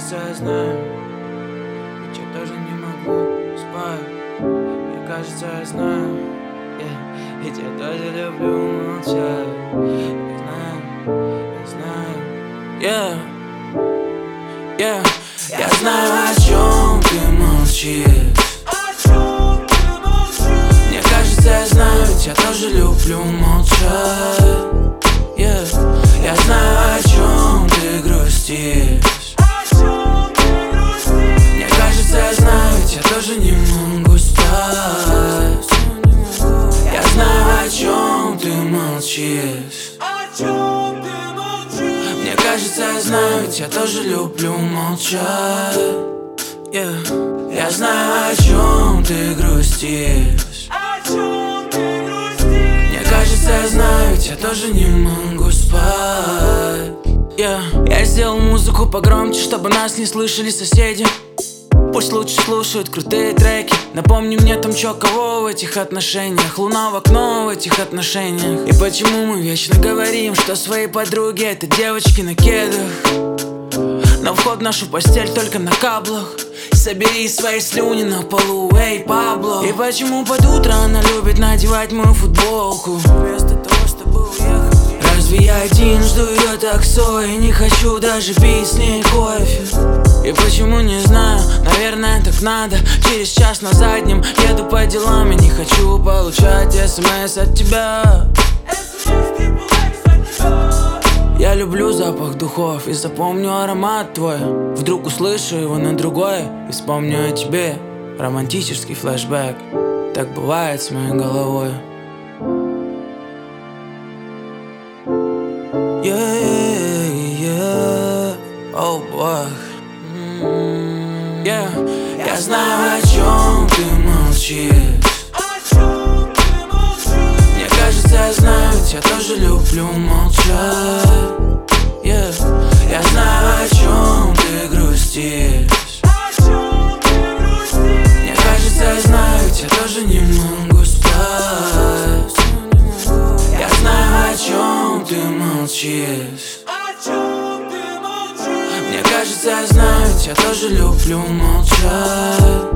кажется, я знаю, ведь я тоже не могу спать. Мне кажется, я знаю, ведь я тоже люблю молчать. Я знаю, я знаю, о чем ты молчишь. Мне кажется, я знаю, ведь я тоже люблю молчать. Я знаю, о чем ты грустишь. Мне кажется, я знаю, ведь я тоже не могу спать. Я знаю, о чем ты молчишь. Мне кажется, я знаю, ведь я тоже люблю молчать. Я знаю, о чем ты грустишь. Мне кажется, я знаю, ведь я тоже не могу спать. Я сделал музыку погромче, чтобы нас не слышали соседи. Пусть лучше слушают крутые треки. Напомни мне там чё кого в этих отношениях. Луна в окно в этих отношениях. И почему мы вечно говорим, что свои подруги это девочки на кедах, но вход в нашу постель только на каблах. Собери свои слюни на полу, эй, Пабло. И почему под утро она любит надевать мою футболку вместо того, чтобы уехать? Разве я один жду ее таксо и не хочу даже пить с ней кофе? И почему, не знаю, наверное так надо. Через час на заднем еду по делам и не хочу получать СМС от тебя. Я люблю запах духов и запомню аромат твой. Вдруг услышу его на другой и вспомню о тебе. Романтический флешбэк, так бывает с моей головой. Oh boy. Я знаю, о чем ты молчишь. Мне кажется, я знаю, ведь я тоже люблю молчать. Я знаю, о чем ты грустишь. Мне кажется, я знаю, ведь я тоже не могу спать. Я знаю, о чем ты молчишь. Мне кажется, я знаю, ведь я тоже люблю молчать.